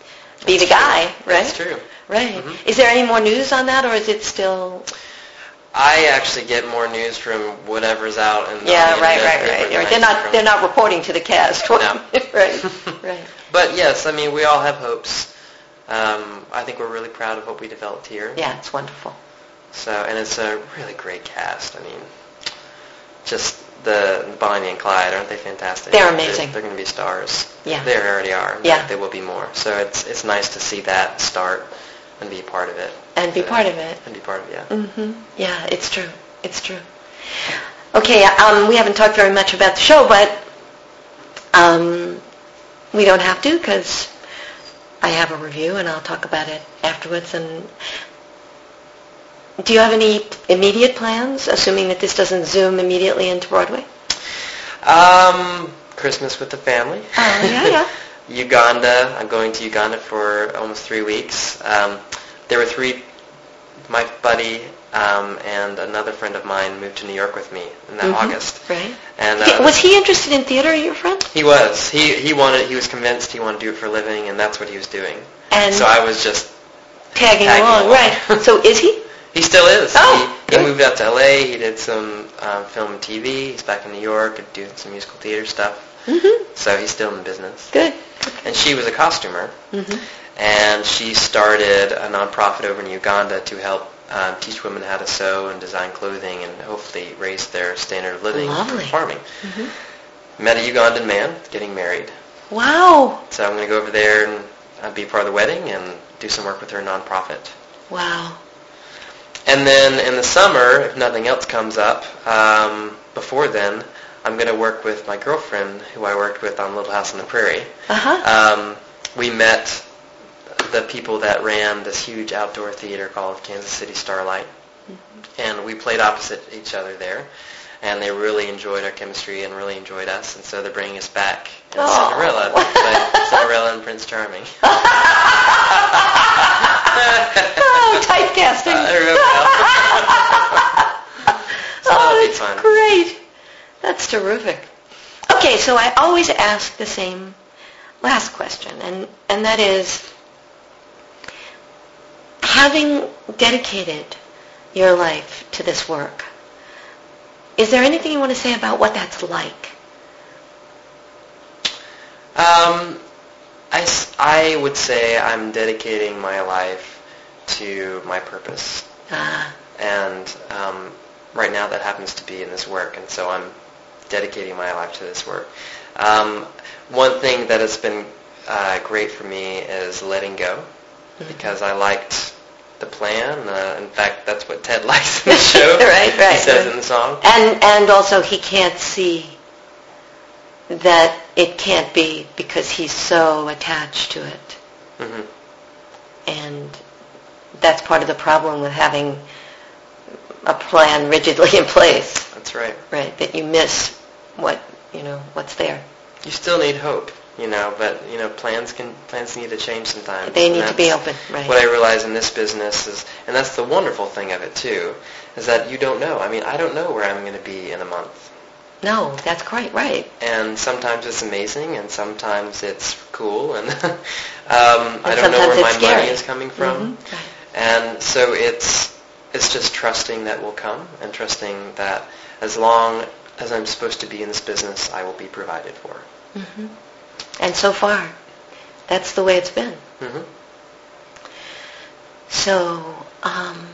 be the guy, right? That's true. Right. Mm-hmm. Is there any more news on that, or is it still... I actually get more news from whatever's out and yeah, right, right, right. They're not they're not reporting to the cast. No. Right, right. But yes, I mean, we all have hopes. Um, I think we're really proud of what we developed here. Yeah, it's wonderful. So, and it's a really great cast. I mean, just the Bonnie and Clyde, aren't they fantastic? They're amazing. They're, they're going to be stars. Yeah. They already are. Yeah. They will be more. So it's it's nice to see that start and be a part of it. And be so, part of it. And be part of it, yeah. Mm-hmm. Yeah, it's true. It's true. Okay, um, we haven't talked very much about the show, but um, we don't have to because I have a review and I'll talk about it afterwards. And do you have any immediate plans, assuming that this doesn't zoom immediately into Broadway? Um, Christmas with the family. Oh, yeah, yeah. Uganda. I'm going to Uganda for almost three weeks. Um, there were three, my buddy um, and another friend of mine moved to New York with me in that mm-hmm. August. Right. And uh, was he interested in theater, your friend? He was. He he wanted. He was convinced he wanted to do it for a living, and that's what he was doing. And so I was just tagging, tagging along. along. Right. So is he? He still is. Oh, he, he moved out to L A. He did some um, film and T V. He's back in New York and doing some musical theater stuff. Mm-hmm. So he's still in the business. Good. And she was a costumer. Mm-hmm. And she started a nonprofit over in Uganda to help um, teach women how to sew and design clothing and hopefully raise their standard of living Lovely. through farming. Mm-hmm. Met a Ugandan man getting married. Wow. So I'm going to go over there and uh, be part of the wedding and do some work with her nonprofit. Wow. And then in the summer, if nothing else comes up, um, before then, I'm going to work with my girlfriend, who I worked with on Little House on the Prairie. Uh-huh. Um, we met the people that ran this huge outdoor theater called Kansas City Starlight, mm-hmm. and we played opposite each other there. And they really enjoyed our chemistry and really enjoyed us, and so they're bringing us back in oh. Cinderella, to play Cinderella and Prince Charming. Oh, typecasting. Uh, so oh, that's fun. Great. That's terrific. Okay, so I always ask the same last question, and, and that is, having dedicated your life to this work, is there anything you want to say about what that's like? Um, I, I would say I'm dedicating my life to my purpose. Ah. And um, right now that happens to be in this work, and so I'm dedicating my life to this work. Um, one thing that has been uh, great for me is letting go, mm-hmm. because I liked the plan. Uh, in fact, that's what Ted likes in the show. Right, right. He says right. in the song. And and also he can't see that it can't be because he's so attached to it. Mm-hmm. And that's part of the problem with having a plan rigidly in place. That's right. Right, that you miss what, you know, what's there. You still need hope, you know, but, you know, plans can plans need to change sometimes. They need to be open, right. What I realize in this business is, and that's the wonderful thing of it too, is that you don't know. I mean, I don't know where I'm going to be in a month. No, that's quite right. And sometimes it's amazing, and sometimes it's cool, and um, and I don't know where my scary. money is coming from. Mm-hmm. Right. And so it's it's just trusting that will come, and trusting that as long as I'm supposed to be in this business, I will be provided for. Mm-hmm. And so far, that's the way it's been. Mm-hmm. So, um,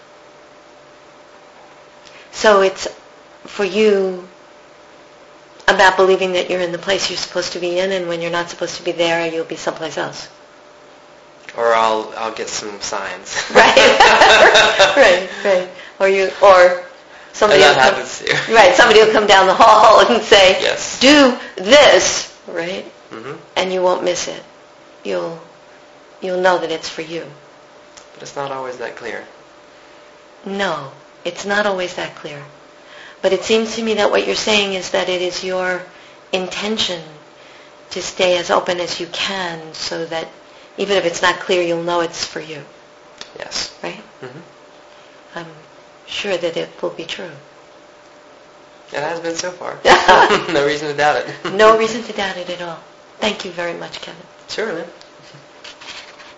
so it's for you about believing that you're in the place you're supposed to be in, and when you're not supposed to be there, you'll be someplace else. Or I'll I'll get some signs. Right, right, right. Or you, or somebody. And that will happens come, too. Right, somebody will come down the hall and say, yes. "Do this," right? Mm-hmm. And you won't miss it. You'll you'll know that it's for you. But it's not always that clear. No, it's not always that clear. But it seems to me that what you're saying is that it is your intention to stay as open as you can, so that even if it's not clear, you'll know it's for you. Yes. Right? Mm-hmm. I'm sure that it will be true. It has been so far. No reason to doubt it. No reason to doubt it at all. Thank you very much, Kevin. Sure, man.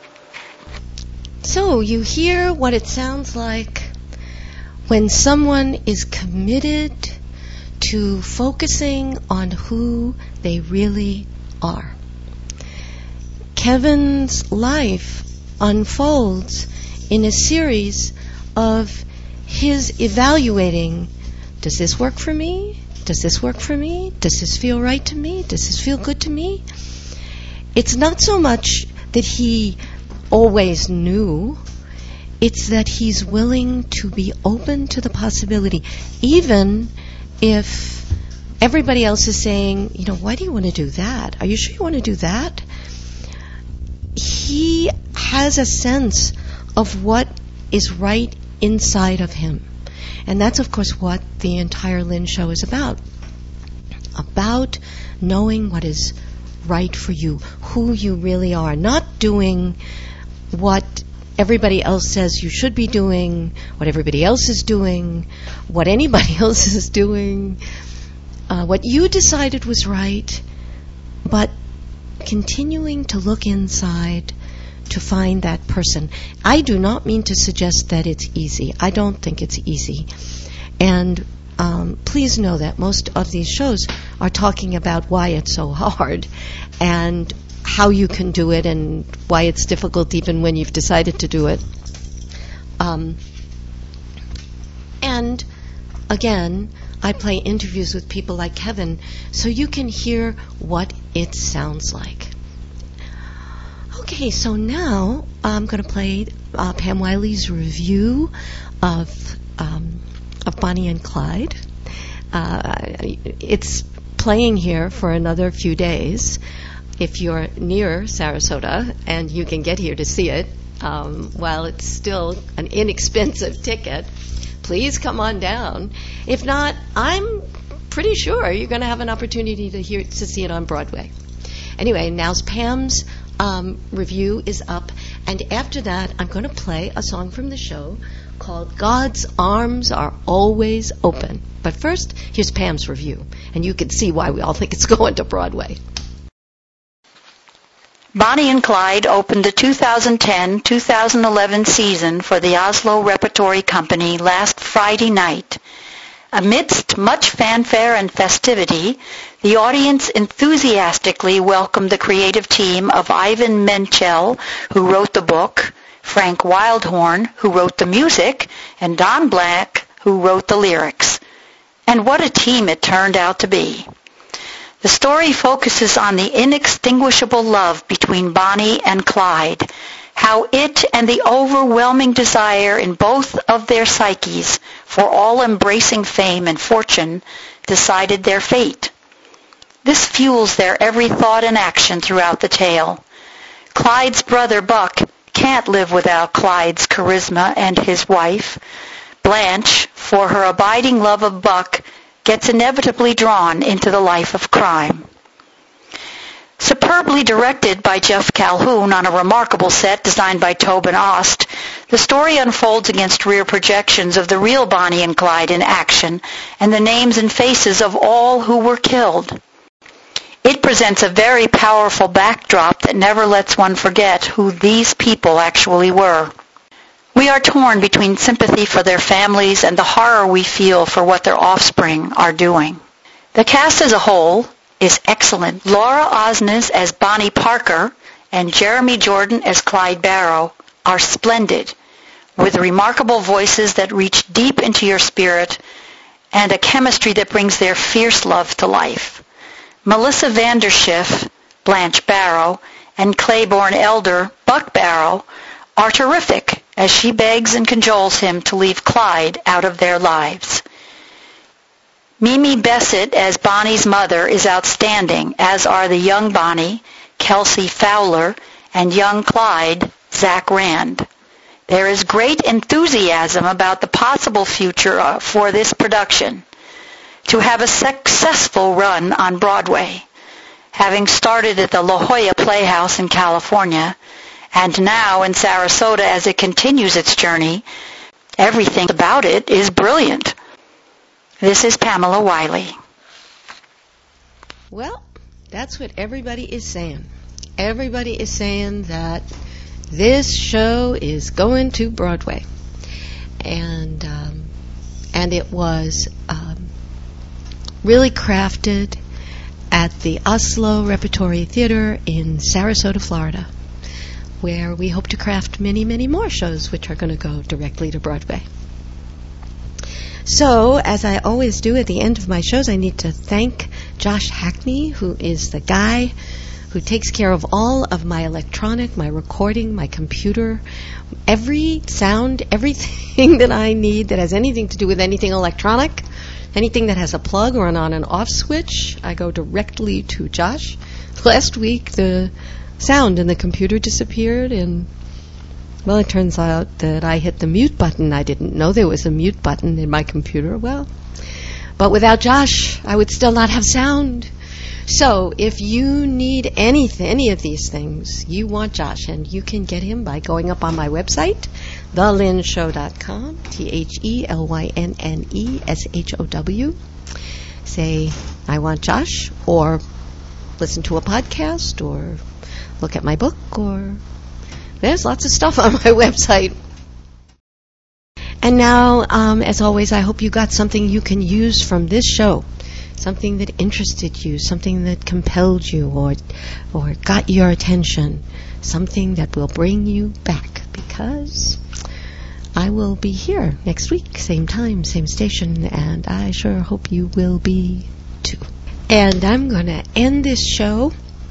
So you hear what it sounds like when someone is committed to focusing on who they really are. Kevin's life unfolds in a series of his evaluating, does this work for me? Does this work for me? Does this feel right to me? Does this feel good to me? It's not so much that he always knew, it's that he's willing to be open to the possibility, even if everybody else is saying, you know, why do you want to do that? Are you sure you want to do that? He has a sense of what is right inside of him. And that's, of course, what the entire Lynn Show is about. About knowing what is right for you, who you really are. Not doing what everybody else says you should be doing, what everybody else is doing, what anybody else is doing, uh, what you decided was right, but continuing to look inside to find that person. I do not mean to suggest that it's easy. I don't think it's easy. And um, please know that most of these shows are talking about why it's so hard and how you can do it and why it's difficult even when you've decided to do it. Um, and again, I play interviews with people like Kevin so you can hear what it sounds like. Okay, so now I'm going to play uh, Pam Wiley's review of um, of Bonnie and Clyde. Uh, it's playing here for another few days. If you're near Sarasota and you can get here to see it, um, while it's still an inexpensive ticket, please come on down. If not, I'm pretty sure you're going to have an opportunity to hear to see it on Broadway. Anyway, now's Pam's um, review is up, and after that, I'm going to play a song from the show called "God's Arms Are Always Open." But first, here's Pam's review, and you can see why we all think it's going to Broadway. Bonnie and Clyde opened the two thousand ten two thousand eleven season for the Oslo Repertory Company last Friday night. Amidst much fanfare and festivity, the audience enthusiastically welcomed the creative team of Ivan Menchel, who wrote the book, Frank Wildhorn, who wrote the music, and Don Black, who wrote the lyrics. And what a team it turned out to be. The story focuses on the inextinguishable love between Bonnie and Clyde, how it and the overwhelming desire in both of their psyches for all-embracing fame and fortune decided their fate. This fuels their every thought and action throughout the tale. Clyde's brother Buck can't live without Clyde's charisma and his wife. Blanche, for her abiding love of Buck, gets inevitably drawn into the life of crime. Superbly directed by Jeff Calhoun on a remarkable set designed by Tobin Ost, the story unfolds against rear projections of the real Bonnie and Clyde in action and the names and faces of all who were killed. It presents a very powerful backdrop that never lets one forget who these people actually were. We are torn between sympathy for their families and the horror we feel for what their offspring are doing. The cast as a whole is excellent. Laura Osnes as Bonnie Parker and Jeremy Jordan as Clyde Barrow are splendid, with remarkable voices that reach deep into your spirit and a chemistry that brings their fierce love to life. Melissa Vanderschiff, Blanche Barrow, and Claiborne Elder, Buck Barrow, are terrific as she begs and cajoles him to leave Clyde out of their lives. Mimi Bessett as Bonnie's mother is outstanding, as are the young Bonnie, Kelsey Fowler, and young Clyde, Zach Rand. There is great enthusiasm about the possible future for this production to have a successful run on Broadway, having started at the La Jolla Playhouse in California, and now in Sarasota as it continues its journey. Everything about it is brilliant. This is Pamela Wiley. Well, that's what everybody is saying. Everybody is saying that this show is going to Broadway. And um, and it was um, really crafted at the Oslo Repertory Theater in Sarasota, Florida, where we hope to craft many, many more shows which are going to go directly to Broadway. So, as I always do at the end of my shows, I need to thank Josh Hackney, who is the guy who takes care of all of my electronic, my recording, my computer, every sound, everything that I need that has anything to do with anything electronic, anything that has a plug or an on and off switch, I go directly to Josh. Last week, the sound in the computer disappeared, and, well, it turns out that I hit the mute button. I didn't know there was a mute button in my computer. Well, but without Josh, I would still not have sound. So if you need anything, any of these things, you want Josh, and you can get him by going up on my website, the lynn show dot com, T H E L Y N N E S H O W. Say, I want Josh, or listen to a podcast, or look at my book, or there's lots of stuff on my website. And now, um, as always, I hope you got something you can use from this show. Something that interested you, something that compelled you, or or got your attention, something that will bring you back, because I will be here next week, same time, same station, and I sure hope you will be too. And I'm going to end this show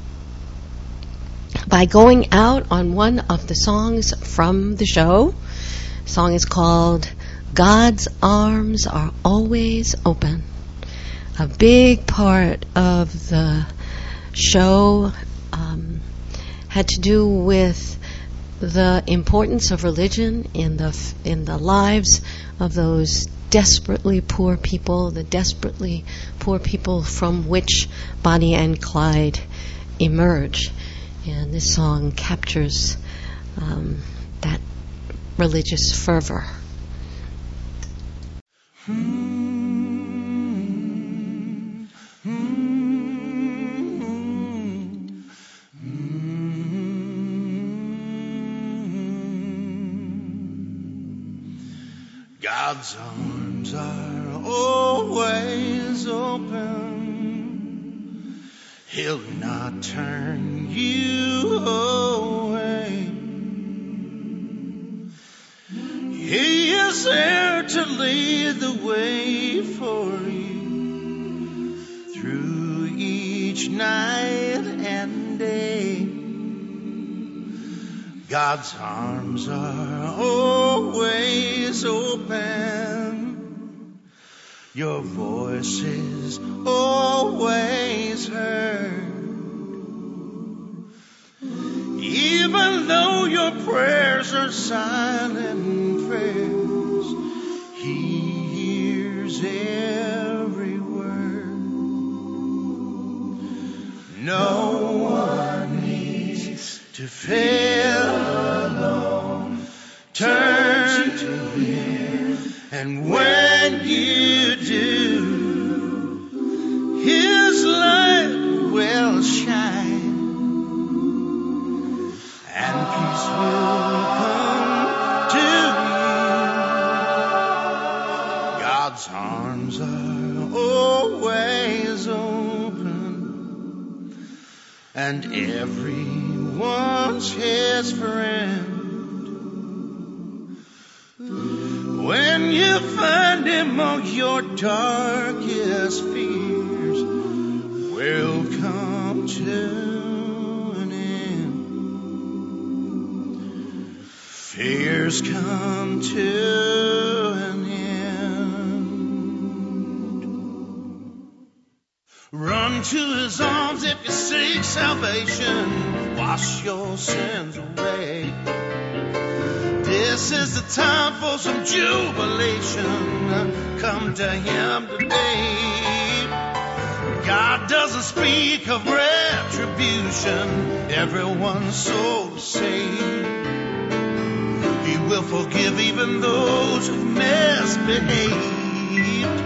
by going out on one of the songs from the show. The song is called God's Arms Are Always Open. A big part of the show um, had to do with the importance of religion in the in the lives of those desperately poor people, the desperately poor people from which Bonnie and Clyde emerge. And this song captures um, that religious fervor. Hmm. God's arms are always open. He'll not turn you away. He is there to lead the way for you through each night and day. God's arms are always open. Your voice is always heard. Even though your prayers are silent prayers, He hears every word. No one needs to fail alone. Turn to Him, and when you do, His light will shine, and peace will come to you. God's arms are always open, and everyone's His friend. When you find Him on your darkest fears will come to an end. Fears come to an end. Run to His arms if you seek salvation. Wash your sins away. This is the time for some jubilation. Come to Him today. God doesn't speak of retribution. Everyone's soul is saved. He will forgive even those who misbehaved.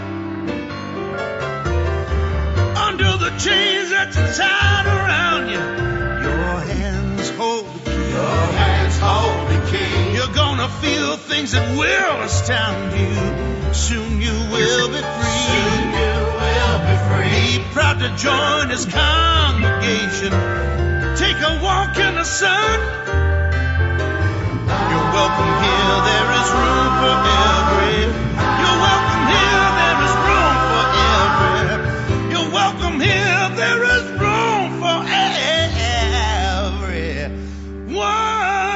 Under the chains that are tied around you, your hands hold the key. Your hands hold gonna feel things that will astound you. Soon you will be free. Soon you will be free. Be proud to join His congregation. Take a walk in the sun. You're welcome here. There is room for every. You're welcome here. There is room for every. You're welcome here. There is room for every one.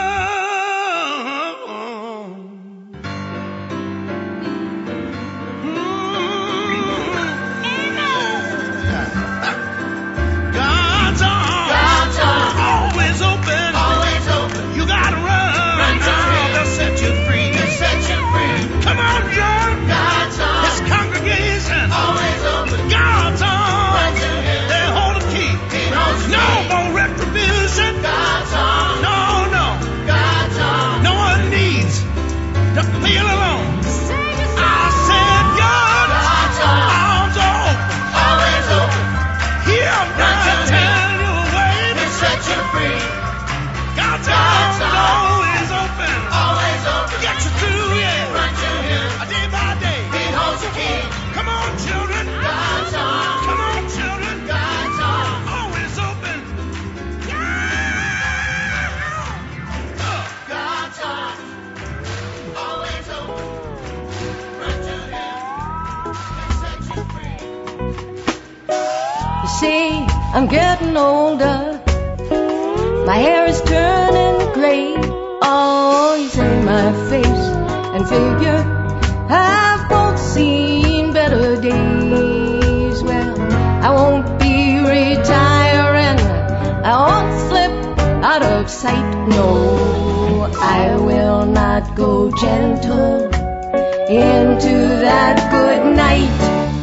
I'm getting older, my hair is turning gray. Oh, you say my face and figure have both seen better days. Well, I won't be retiring, I won't slip out of sight. No, I will not go gentle into that good night.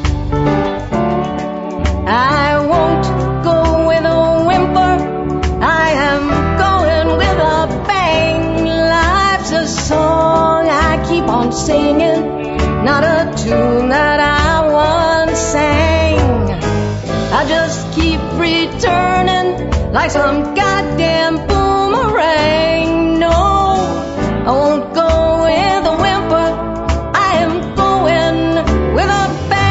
I won't go with a whimper, I am going with a bang. Life's a song I keep on singing, not a tune that I once sang. I just keep returning like some goddamn boomerang. No, I won't go with a whimper, I am going with a bang.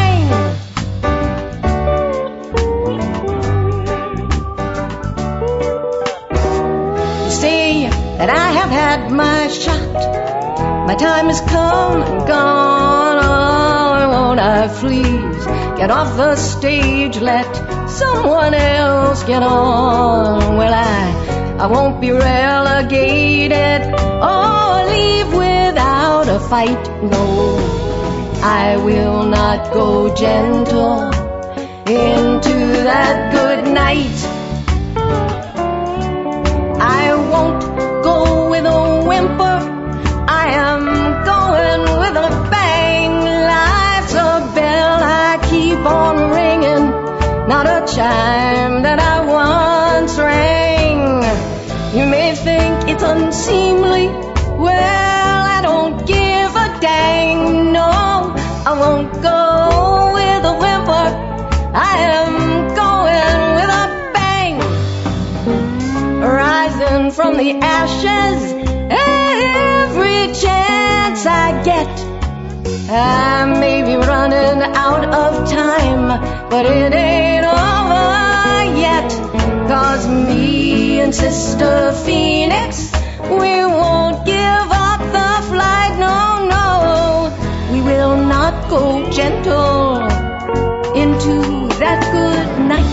That I have had my shot, my time has come and gone. Oh, won't I please get off the stage, let someone else get on. Well, I, I won't be relegated or leave without a fight. No, I will not go gentle into that good night. I won't go with a whimper, I am going with a bang. Life's a bell I keep on ringing, not a chime that I once rang. You may think it's unseemly, well, I don't give a dang. No, I won't go with a whimper, I am going with a bang. Rising from the ashes every chance I get. I may be running out of time, but it ain't over yet. Cause me and Sister Phoenix, we won't give up the flight. No, no, we will not go gentle into that good night.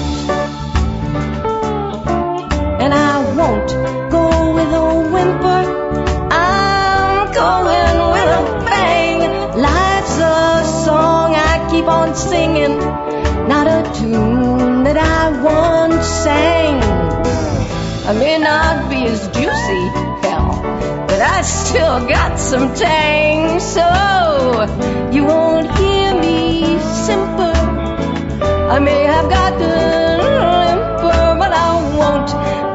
And I won't go with a whimper, I'm going with a bang. Life's a song I keep on singing, not a tune that I once sang. I may not be as juicy, hell, but I still got some tang. So you won't hear me simper, I may have got a limper, but I won't